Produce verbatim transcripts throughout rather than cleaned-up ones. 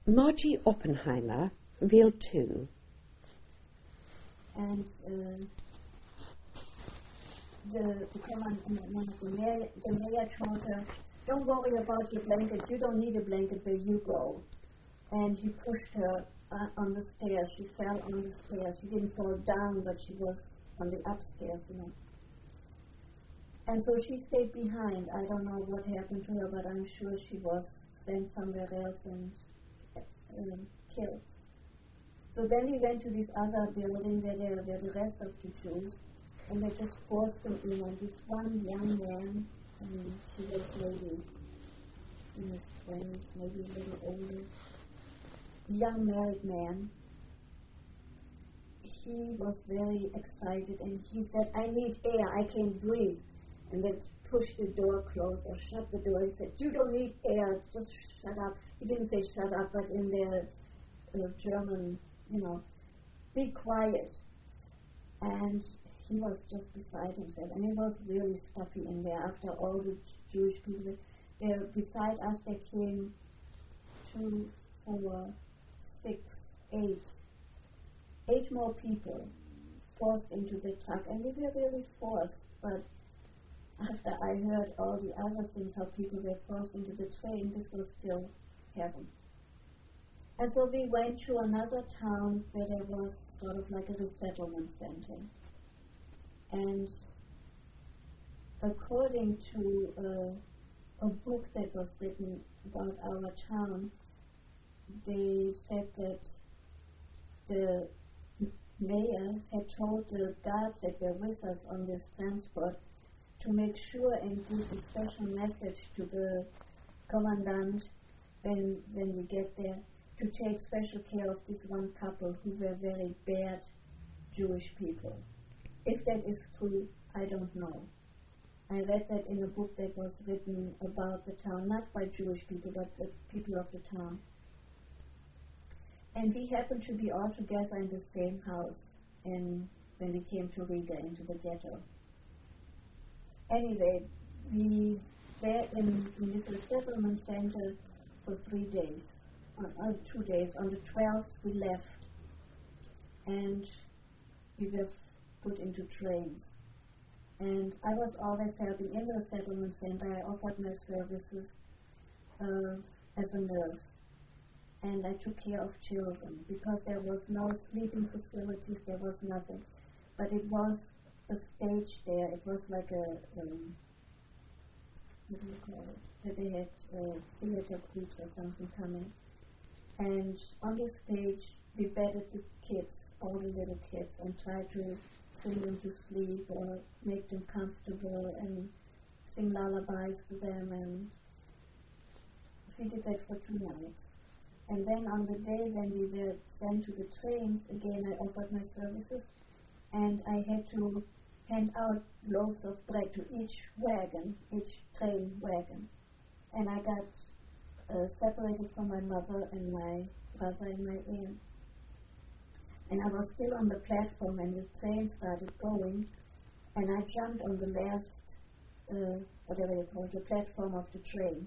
Margie Oppenheimer will too. And uh, the, the, command, the, mayor, the mayor told her, don't worry about your blanket, you don't need a blanket where you go. And he pushed her uh, on the stairs. She fell on the stairs. She didn't fall down, but she was on the upstairs, you know. And so she stayed behind. I don't know what happened to her, but I'm sure she was sent somewhere else and um, killed. So then we went to this other building where there were the rest of the Jews, and they just forced them in. And this one young man, um, he was maybe in his twenties, maybe a little older, young married man, he was very excited, and he said, I need air, I can't breathe. And then pushed the door closed or shut the door. He said, you don't need air, just shut up. He didn't say shut up, but in their uh, German, you know, be quiet. And he was just beside himself, and it was really stuffy in there. After all the Jewish people, there beside us, there came two, four, six, eight, eight more people forced into the truck, and we were really forced, but after I heard all the other things, how people were forced into the train, this was still heaven. And so we went to another town where there was sort of like a resettlement center. And according to uh, a book that was written about our town, they said that the mayor had told the guards that were with us on this transport to make sure and give a special message to the commandant when when we get there, to take special care of this one couple who were very bad Jewish people. If that is true, I don't know. I read that in a book that was written about the town, not by Jewish people, but the people of the town. And we happened to be all together in the same house in, when we came to Riga, into the ghetto. Anyway, we were in, in this resettlement center for three days, uh, uh, two days. On the twelfth, we left, and we were put into trains. And I was always helping in the resettlement center. I offered my services uh, as a nurse. And I took care of children, because there was no sleeping facilities, there was nothing. But it was a stage there. It was like a, um, what do you call it? That they had a theater group or something coming. And on the stage, we bedded the kids, all the little kids, and tried to sing them to sleep or make them comfortable and sing lullabies to them. And we did that for two nights. And then on the day when we were sent to the trains, again I offered my services, and I had to hand out loaves of bread to each wagon, each train wagon. And I got uh, separated from my mother and my brother and my aunt. And I was still on the platform when the train started going, and I jumped on the last, uh, whatever you call it, the platform of the train.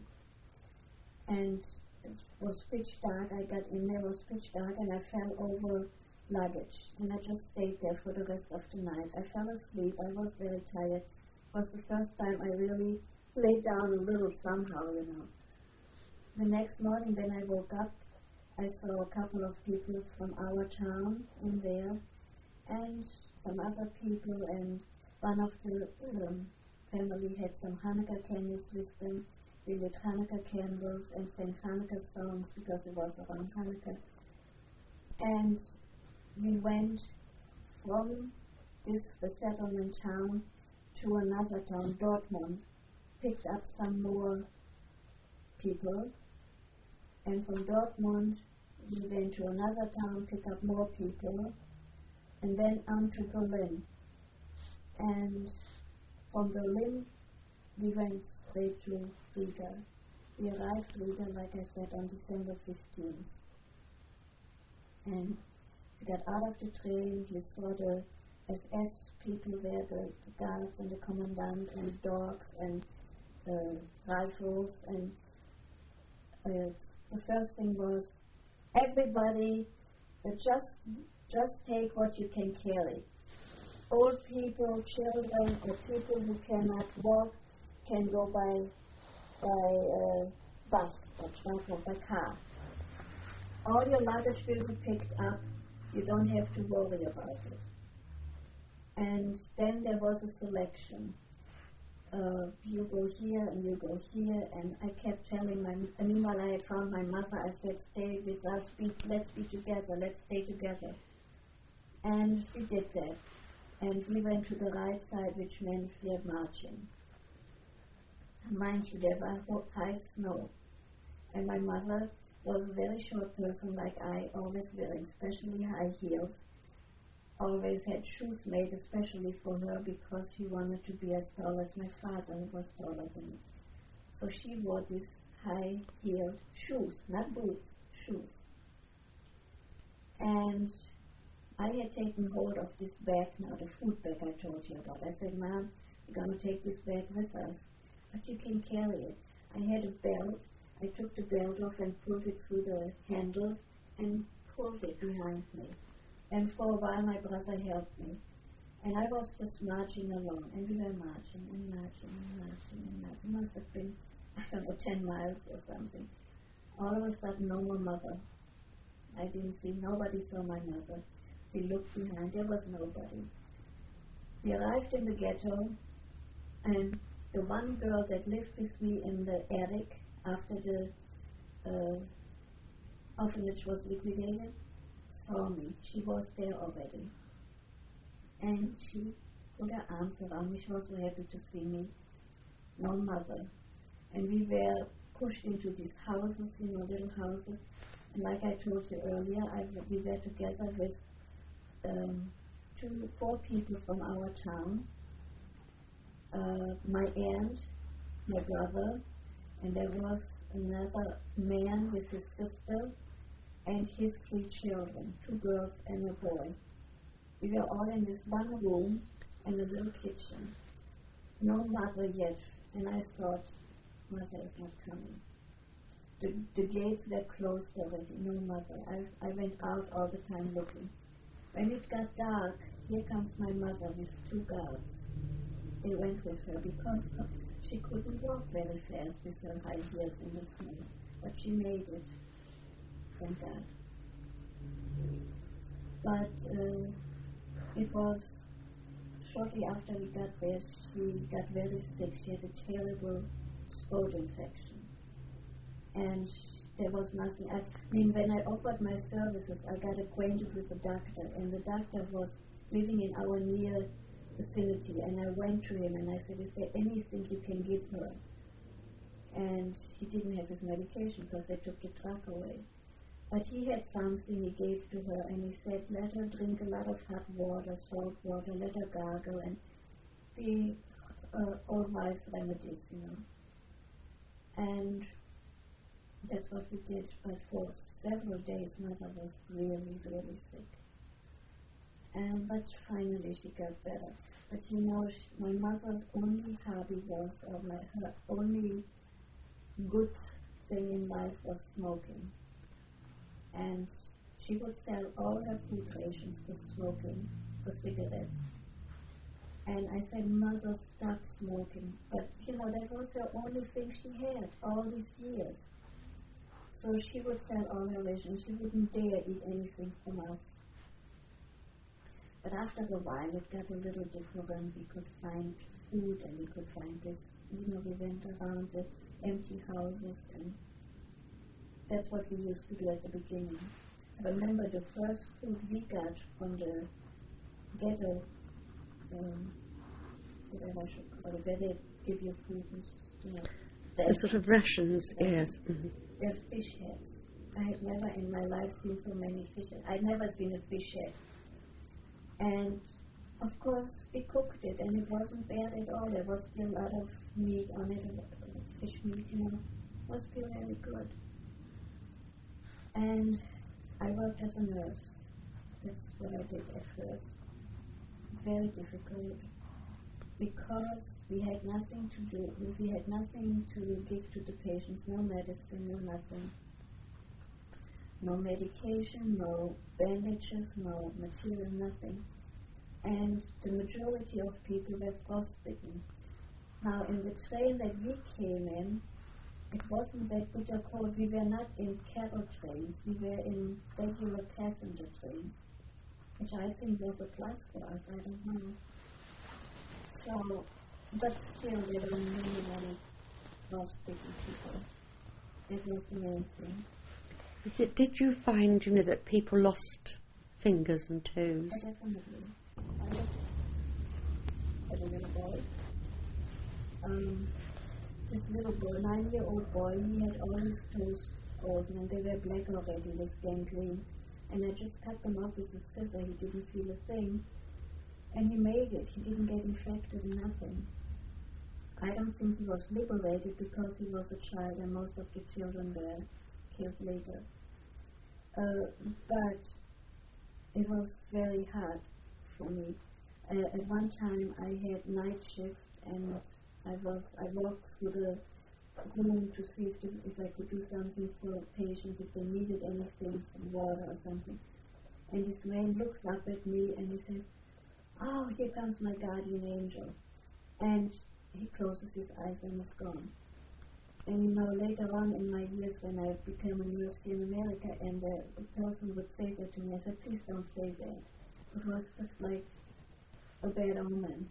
And it was pitch dark. I got in there, it was pitch dark, and I fell over luggage. And I just stayed there for the rest of the night. I fell asleep. I was very tired. It was the first time I really laid down a little somehow, you know. The next morning when I woke up, I saw a couple of people from our town in there, and some other people, and one of the um, family had some Hanukkah candles with them. We lit Hanukkah candles and sang Hanukkah songs because it was around Hanukkah. And we went from this resettlement town to another town, Dortmund, picked up some more people, and from Dortmund we went to another town, picked up more people, and then on to Berlin. And from Berlin we went straight to Riga. We arrived in Riga, like I said, on December fifteenth. And we got out of the train, we saw the S S people there, the, the guards and the commandant and dogs and the rifles. And uh, the first thing was everybody, uh, just just take what you can carry. Old people, children, or people who cannot walk can go by by uh, bus or truck or by car. All your luggage will be picked up. You don't have to worry about it. And then there was a selection. Uh, you go here and you go here, and I kept telling my, and meanwhile I had found my mother, I said, stay with us, be, let's be together, let's stay together. And we did that. And we went to the right side, which meant we are marching. Mind you, there was high snow. And my mother was a very short person like I, always wearing especially high heels. Always had shoes made especially for her because she wanted to be as tall as my father, who was taller than me. So she wore these high-heeled shoes, not boots, shoes. And I had taken hold of this bag now, the food bag I told you about. I said, Mom, we're going to take this bag with us, but you can carry it. I had a belt. I took the belt off and pulled it through the handle and pulled it behind me. And for a while, my brother helped me. And I was just marching along, and we were marching and marching and marching and marching. It must have been, I don't know, ten miles or something. All of a sudden, no more mother. I didn't see, nobody saw my mother. We looked behind, there was nobody. We arrived in the ghetto, and the one girl that lived with me in the attic after the uh, orphanage was liquidated, saw me. She was there already. And she put her arms around me. She was so happy to see me. No mother. And we were pushed into these houses, you know, little houses. And like I told you earlier, I, we were together with um, two, four people from our town. Uh, my aunt, my brother, and there was another man with his sister, and his three children, two girls and a boy. We were all in this one room and a little kitchen. No mother yet, and I thought, mother is not coming. The, the gates were closed already, no mother. I, I went out all the time looking. When it got dark, here comes my mother with two guards. They went with her because she couldn't walk very fast with her high heels in the snow, but she made it. Thank God. But uh, it was shortly after we got there, she got very sick. She had a terrible throat infection. And sh- there was nothing. I mean, when I offered my services, I got acquainted with the doctor, and the doctor was living in our near vicinity. And I went to him and I said, is there anything you can give her? And he didn't have his medication because they took the truck away. But he had something he gave to her, and he said, let her drink a lot of hot water, salt water, let her gargle, and be uh, old wives' remedies, you know. And that's what we did. But for several days, mother was really, really sick. And but finally she got better. But you know, she, my mother's only hobby was, or my, her only good thing in life was smoking. And she would sell all her food rations for smoking, for cigarettes. And I said, Mother, stop smoking. But, you know, that was her only thing she had all these years. So she would sell all her rations. She wouldn't dare eat anything from us. But after a while, it got a little different. We could find food, and we could find this, you know, we went around the empty houses, and that's what we used to do at the beginning. I remember the first food we got from the ghetto, um, whatever I should call it, where they give you food, and, you know. The sort of rations, yes. Mm-hmm. They're fish heads. I had never in my life seen so many fish heads. I'd never seen a fish head. And, of course, we cooked it, and it wasn't bad at all. There was still a lot of meat on it, fish meat, you know. It was still very good. And I worked as a nurse. That's what I did at first. Very difficult, because we had nothing to do. We had nothing to give to the patients, no medicine, no nothing. no medication, no bandages, no material, nothing. And the majority of people were frostbitten. Now, in the train that we came in, it wasn't that bitter cold. We were not in cattle trains. We were in regular passenger trains, which I think was a plus for us. I don't know. So, but still, there were many, many frostbitten people. That was the main thing. Did, did you find, you know, that people lost fingers and toes? Oh, definitely. I had a little boy. Um, this little boy, nine-year-old boy, he had all his toes frozen and they were black already with gangrene. And I just cut them off with a scissor. He didn't feel a thing. And he made it. He didn't get infected, nothing. I don't think he was liberated because he was a child and most of the children were killed later. Uh, but it was very hard for me. Uh, at one time I had night shift and I was I walked through the room to see if, if I could do something for patients, if they needed anything, some water or something. And this man looks up at me and he says, "Oh, here comes my guardian angel." And he closes his eyes and is gone. And you know, later on in my years when I became a nurse here in America and the, the person would say that to me, I said, "Please don't say that." It was just like a bad omen.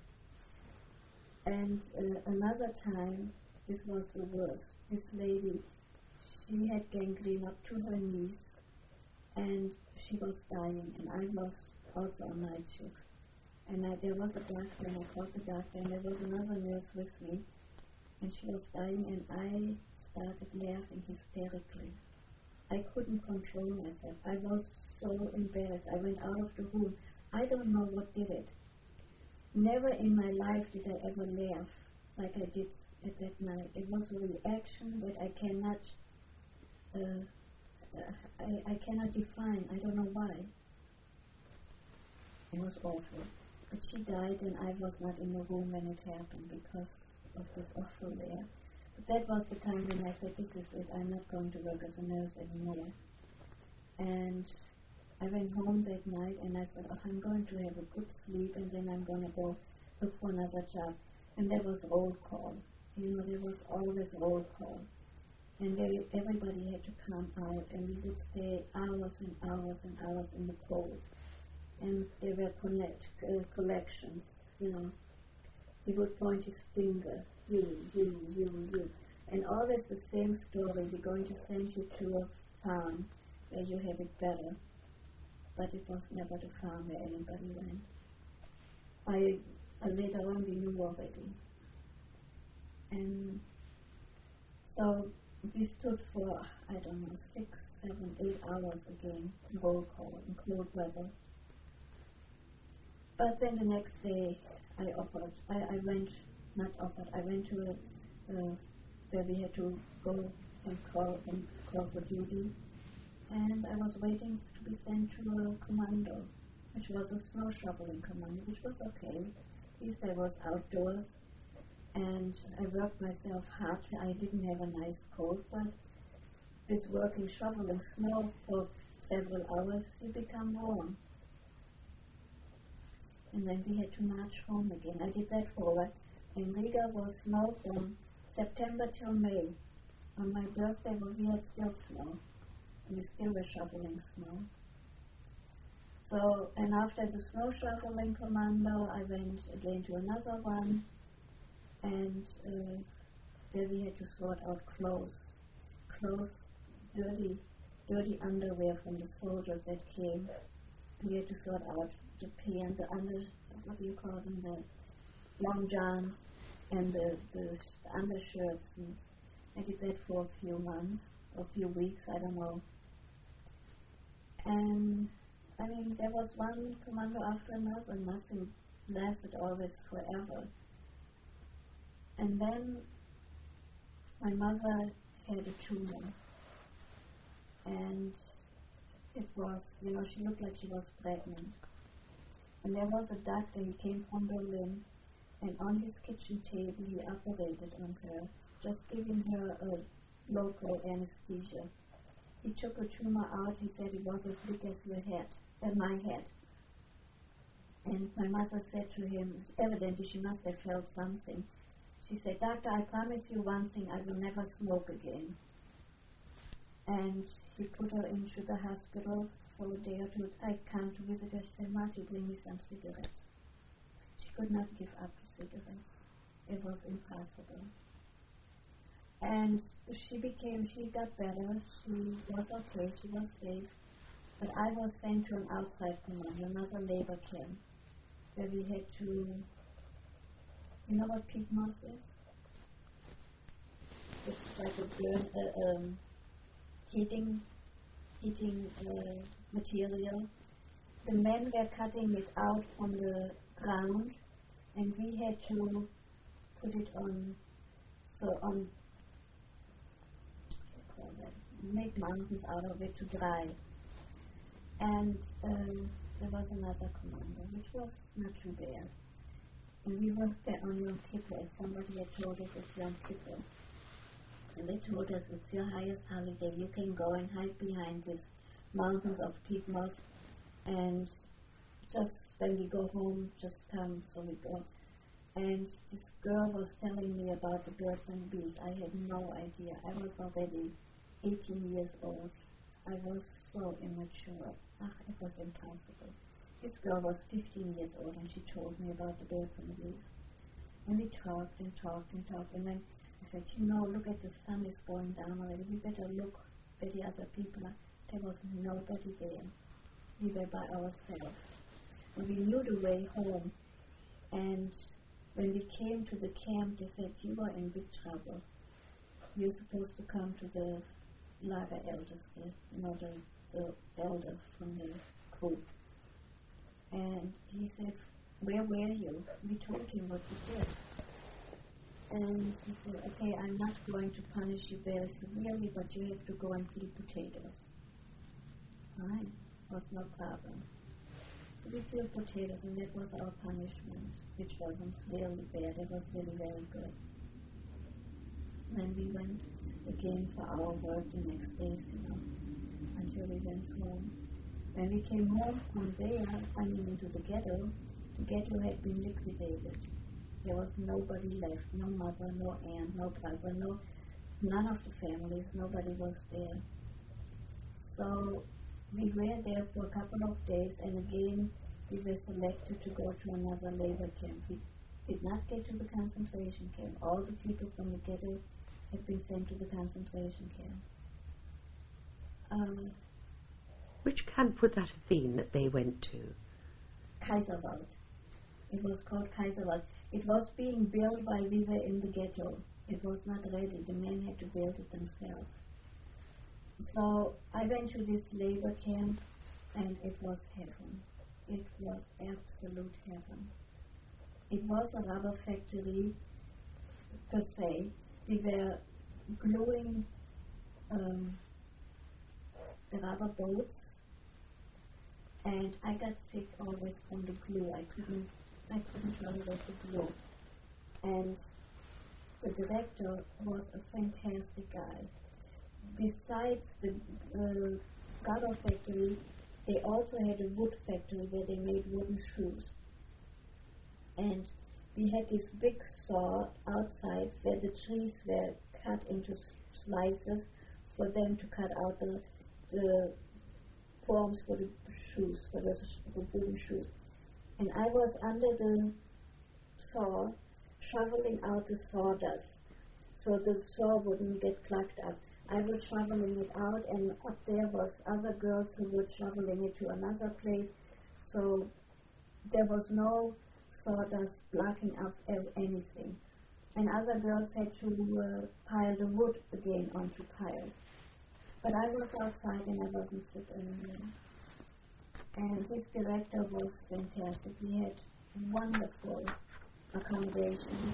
And uh, another time, this was the worst. This lady, she had gangrene up to her knees and she was dying and I was also on night shift. And I, there was a doctor and I called the doctor and there was another nurse with me and she was dying and I started laughing hysterically. I couldn't control myself. I was so embarrassed. I went out of the room. I don't know what did it. Never in my life did I ever laugh like I did at that night. It was a reaction that I cannot, uh, uh, I, I cannot define. I don't know why. It was awful. But she died and I was not in the room when it happened because of this awful laugh. But that was the time when I said, "This is it. I'm not going to work as a nurse anymore." And I went home that night and I said, "Oh, I'm going to have a good sleep and then I'm going to go look for another job." And there was roll call. You know, there was always roll call. And they, everybody had to come out and we would stay hours and hours and hours in the cold. And there were connect, uh, collections, you know. He would point his finger, "You, you, you, you." And always the same story, "We're going to send you to a farm where you have it better." But it was never the farm where anybody went. I, uh, later on we knew already. And so we stood for, I don't know, six, seven, eight hours again, roll call in cold weather. But then the next day I offered, I, I went, not offered, I went to a, uh, where we had to go and call, and call for duty. And I was waiting to be sent to a commando, which was a snow shoveling commando, which was okay. At least I was outdoors, and I worked myself hard. I didn't have a nice coat, but with working shoveling snow for several hours, you become warm. And then we had to march home again. I did that for a while. And Riga was snow from September till May. On my birthday, we had still snow. And we still were shoveling snow. So, and after the snow shoveling commando, I went again to another one, and uh, there we had to sort out clothes, clothes, dirty, dirty underwear from the soldiers that came. We had to sort out the pants, the under, what do you call them, the long johns, and the, the undershirts. And I did that for a few months, or a few weeks, I don't know. And I mean, there was one commando after another, nothing lasted always forever. And then my mother had a tumor, and it was, you know, she looked like she was pregnant. And there was a doctor, he came from Berlin, and on his kitchen table he operated on her, just giving her a local anesthesia. he took a tumor out. He said it was as big as your head, uh, my head. And my mother said to him, evidently she must have felt something. She said, "Doctor, I promise you one thing, I will never smoke again." And he put her into the hospital for a day or two. I'd come to visit her. She said, "Marty, bring me some cigarettes." She could not give up the cigarettes. It was impossible. And she became, she got better. She was okay. She was safe. But I was sent to an outside command, another labor camp, where we had to, you know what peat moss is? It's like a burn, uh, um, heating, heating uh, material. The men were cutting it out from the ground, and we had to put it on, so on, what do you call that? Make mountains out of it to dry. And um, there was another commander, which was not too bad. And we worked there on Yom Kippur. Somebody had told us it's Yom Kippur. And they told us it's your highest holiday. You can go and hide behind these mountains of peat moss. And just when we go home, just come. So we go. And this girl was telling me about the birds and bees. I had no idea. I was already eighteen years old. I was so immature. Ah, it was impossible. This girl was fifteen years old, and she told me about the birds and the bees. And we talked and talked and talked, and then I said, "You know, look at the sun is going down already. We better look where the other people are." There was nobody there. We were by ourselves. And we knew the way home. And when we came to the camp, they said, "You are in big trouble. You're supposed to come to the Lager elders here, you know, the, the elder from the group." And he said, "Where were you?" We told him what we did. And he said, "Okay, I'm not going to punish you very severely, but you have to go and peel potatoes." Fine, was no problem. So we peeled potatoes, and that was our punishment, which wasn't really bad. It was really very good. Then we went again for our work the next day, you know, until we went home. When we came home from there, I mean into the ghetto, the ghetto had been liquidated. There was nobody left, no mother, no aunt, no brother, no, none of the families, nobody was there. So we were there for a couple of days, and again we were selected to go to another labor camp. We did not get to the concentration camp. All the people from the ghetto had been sent to the concentration camp. Um, Which camp would that have been that they went to? Kaiserwald. It was called Kaiserwald. It was being built while we were in the ghetto. It was not ready. The men had to build it themselves. So I went to this labor camp, and it was heaven. It was absolute heaven. It was a rubber factory, per se. We were gluing um, the rubber boats, and I got sick always from the glue. I couldn't, I couldn't tolerate the glue. And the director was a fantastic guy. Besides the uh, rubber factory, they also had a wood factory where they made wooden shoes. And we had this big saw outside where the trees were cut into slices for them to cut out the, the forms for the shoes, for the, the wooden shoes. And I was under the saw, shoveling out the sawdust so the saw wouldn't get clogged up. I was shoveling it out, and up there was other girls who were shoveling it to another place. So there was no sawdust blocking up anything. And other girls had to uh, pile the wood again onto piles. But I was outside and I wasn't sick anymore. And this director was fantastic. We had wonderful accommodations.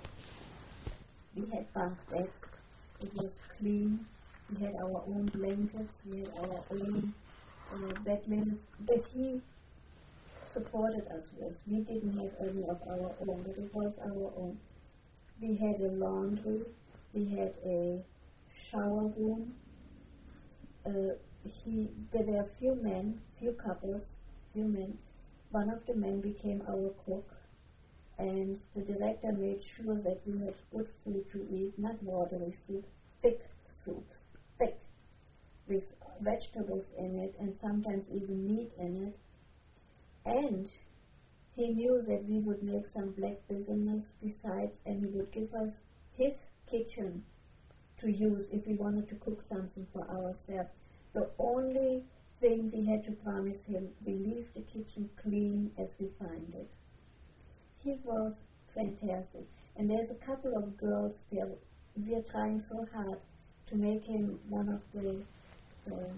We had bunk beds. It was clean. We had our own blankets. We had our own uh, bed linens that he supported us with. We didn't have any of our own, but it was our own. We had a laundry. We had a shower room. uh, he, there were a few men, few couples, few men. One of the men became our cook, and the director made sure that we had good food to eat, not watery soup, thick soups, thick, with vegetables in it, and sometimes even meat in it. And he knew that we would make some black business besides, and he would give us his kitchen to use if we wanted to cook something for ourselves. The only thing we had to promise him, we leave the kitchen clean as we find it. He was fantastic. And there's a couple of girls there. We are trying so hard to make him one of the uh,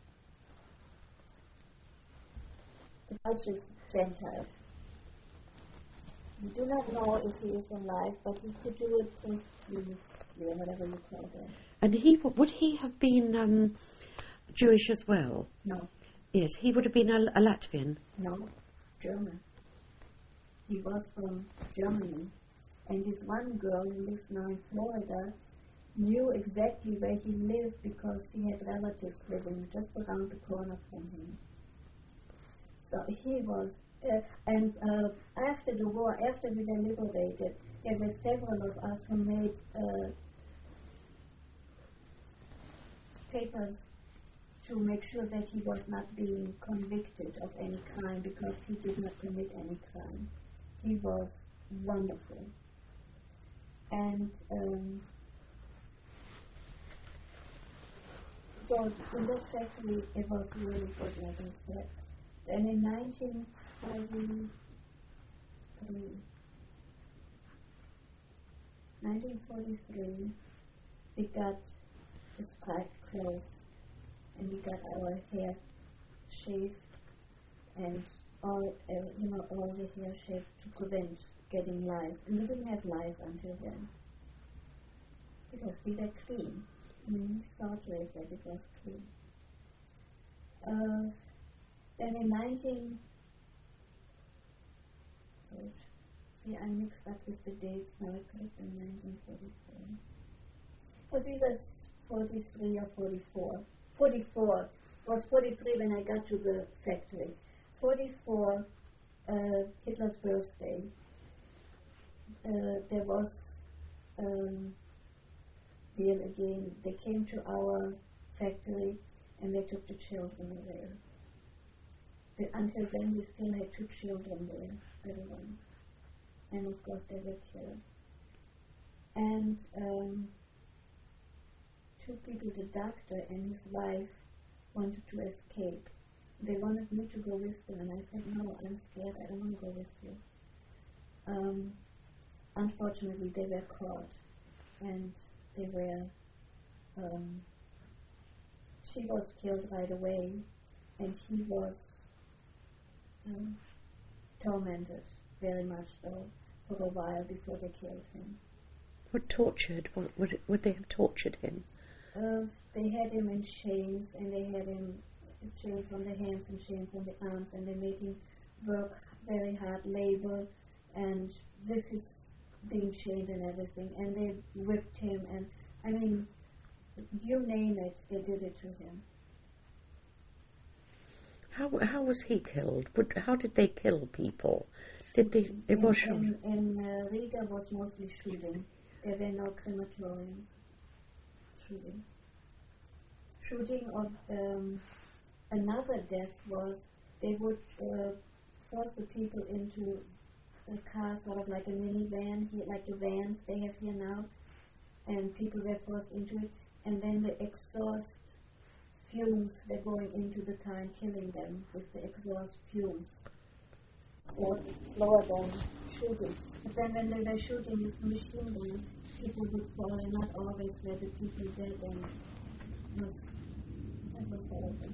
the righteous Gentiles. We do not know if he is alive, but we could do it with or whatever you call that. And he would he have been um, Jewish as well? No. Yes, he would have been a, a Latvian. No, German. He was from Germany, and this one girl who lives now in Florida knew exactly where he lived because she had relatives living just around the corner from him. So he was, uh, and uh, after the war, after we were liberated, there were several of us who made uh, papers to make sure that he was not being convicted of any crime because he did not commit any crime. He was wonderful. And um, so in that factory, it was really good, like I said. And in nineteen forty-three, nineteen forty-three, we got the strike closed, and we got our hair shaved, and all, uh, you know, all the hair shaved to prevent getting lice. And we didn't have lice until then, because we were clean. I mean, we saw to it that it was clean. Uh, then in nineteen, see, I mixed up with the dates now. It could have been nineteen forty-four. Was either forty-three or forty-four. forty-four. It was forty-three when I got to the factory. forty-four, uh, Hitler's birthday. Uh, there was um, here again. They came to our factory and they took the children away. But until then, we still had two children there, little ones, and of course they were killed. And um, two people, the doctor and his wife, wanted to escape. They wanted me to go with them, and I said, no, I'm scared, I don't want to go with you. Um, unfortunately, they were caught, and they were, um, she was killed right away, and he was um, tormented, very much so, for a while before they killed him. What tortured? What, would, it, would they have tortured him? Uh, they had him in chains, and they had him chains on the hands and chains on the arms, and they made him work very hard, labor, and this is being chained and everything, and they whipped him, and I mean, you name it, they did it to him. How how was he killed? Would, how did they kill people? Did they? It in, was in, in uh, Riga was mostly shooting. There were no crematoriums. Shooting. Shooting of um, another death was they would uh, force the people into a car, sort of like a minivan, here, like the vans they have here now, and people were forced into it, and then the exhaust fumes were going into the car and killing them with the exhaust fumes. So slower than shooting. But then when they were shooting with machine guns, people would fall, and not always were the people dead, and it was, that was horrible.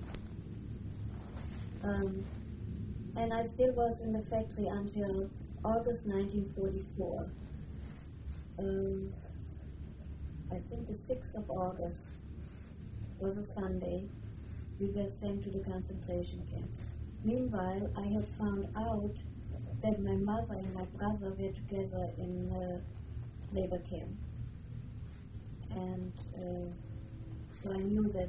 Um, and I still was in the factory until August nineteen forty-four. Um, I think the sixth of August was a Sunday. We were sent to the concentration camp. Meanwhile, I had found out that my mother and my brother were together in the labor camp. And uh, so I knew that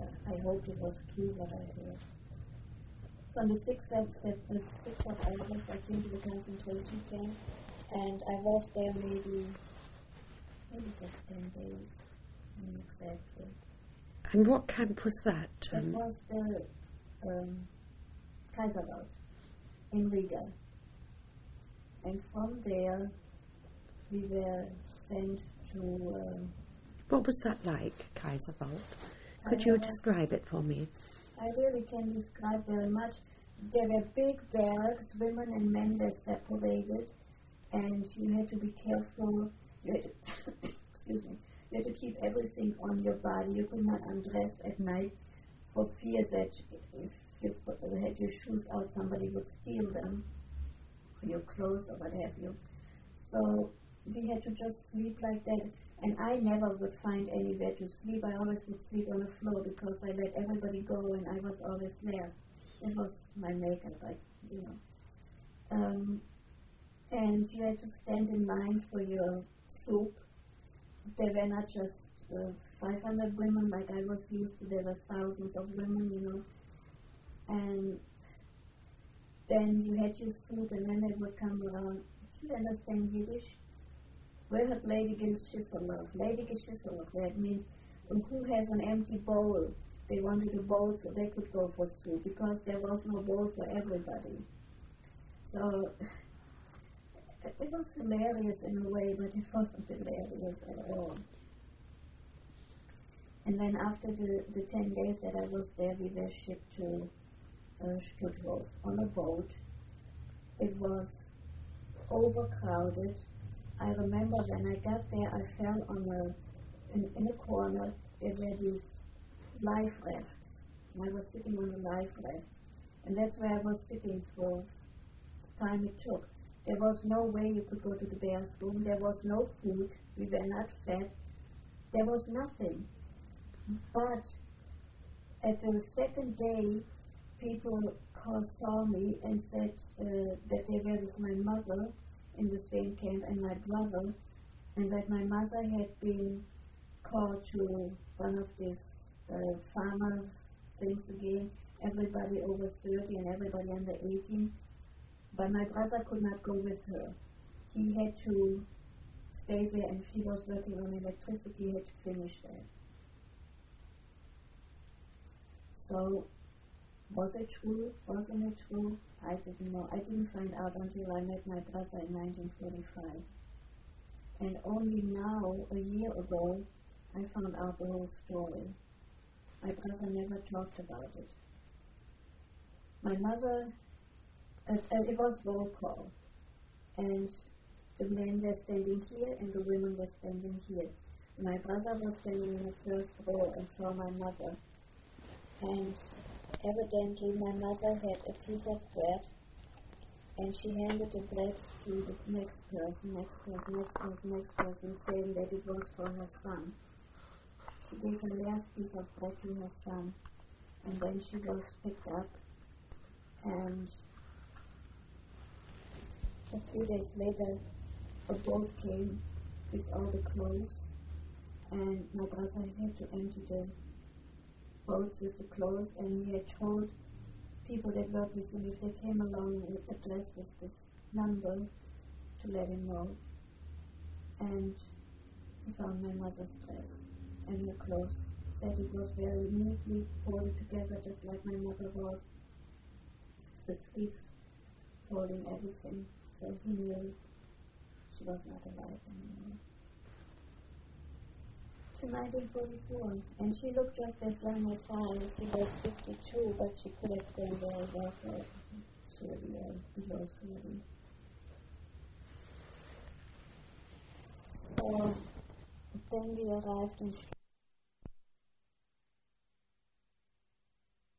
uh, I hoped it was true what I heard. On the sixth of, the sixth of August, I came to the concentration camp, and I was there maybe, maybe just ten days, mm, exactly. And what camp was that? It Um, was the um, Kaiserwald in Riga. And from there, we were sent to... Uh, what was that like, Kaiserwald? Could you uh, describe it for me? I really can describe very much. There were big barracks, women and men were separated, and you had to be careful. You had to excuse me. You had to keep everything on your body. You could not undress at night for fear that if you had your shoes out, somebody would steal them, or your clothes or what have you. So we had to just sleep like that. And I never would find anywhere to sleep. I always would sleep on the floor because I let everybody go and I was always there. It was my makeup, I, you know. Um, and you had to stand in line for your soup. There were not just uh, five hundred women like I was used to. There were thousands of women, you know. And then you had your soup, and then they would come around. Do you understand Yiddish? Where had Lady Geschisselov? Lady Geschisselov, that means who has an empty bowl. They wanted a bowl so they could go for soup because there was no bowl for everybody. So it was hilarious in a way, but it wasn't hilarious at all. And then after the, the ten days that I was there, we were shipped to uh, Stutthof on a boat. It was overcrowded. I remember when I got there, I fell on a, in, in a corner. There were these life rafts. And I was sitting on the life raft. And that's where I was sitting for the time it took. There was no way you could go to the bathroom. There was no food. We were not fed. There was nothing. But at the second day, people call, saw me and said uh, that they were with my mother in the same camp and my brother, and that my mother had been called to one of these uh, farmers things again, everybody over thirty and everybody under eighteen, but my brother could not go with her. He had to stay there, and if he was working on electricity, he had to finish that. So, was it true? Wasn't it true? I didn't know. I didn't find out until I met my brother in nineteen forty-five. And only now, a year ago, I found out the whole story. My brother never talked about it. My mother, uh, uh, it was roll call. And the men were standing here and the women were standing here. My brother was standing in the first row and saw my mother. And evidently my mother had a piece of bread, and she handed the bread to the next person, next person, next person, next person, saying that it was for her son. She gave the last piece of bread to her son, and then she was picked up, and a few days later a boat came with all the clothes, and my brother had to empty the boats with the clothes, and he had told people that worked with him if they came along with a dress with this number to let him know. And he found my mother's dress and her clothes. Said it was very neatly folded together, just like my mother was. The sleeves holding everything, so he knew she was not alive anymore. To nineteen forty-four, and she looked just as young as I. She was fifty-two, but she could have gone very well for thirty or below thirty. So then we arrived in